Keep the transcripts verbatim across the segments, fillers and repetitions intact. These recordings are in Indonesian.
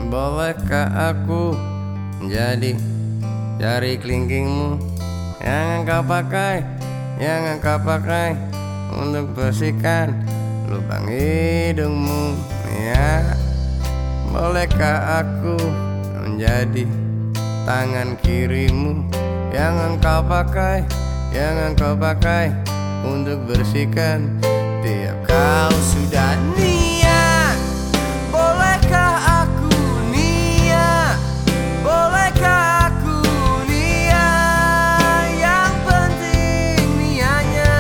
Bolehkah aku menjadi jari kelingkingmu yang engkau pakai, yang engkau pakai untuk bersihkan lubang hidungmu, ya? Bolehkah aku menjadi tangan kirimu yang engkau pakai, yang engkau pakai untuk bersihkan tiap kau sudah niat? Bolehkah aku niat? Bolehkah aku niat? Yang penting niatnya.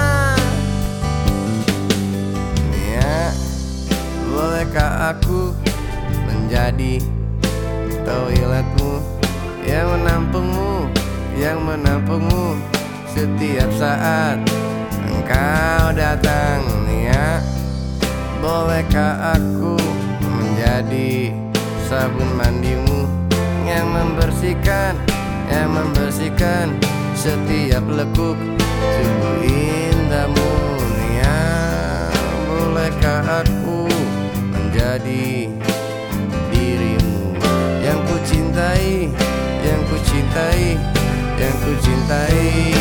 Niat. Bolehkah aku menjadi toiletmu yang menampungmu, yang menampungmu setiap saat engkau datang, ya? Bolehkah aku menjadi sabun mandimu yang membersihkan, yang membersihkan setiap lekuk tubuh indahmu, ya? Bolehkah aku menjadi dirimu yang ku cintai, yang ku cintai, yang ku cintai?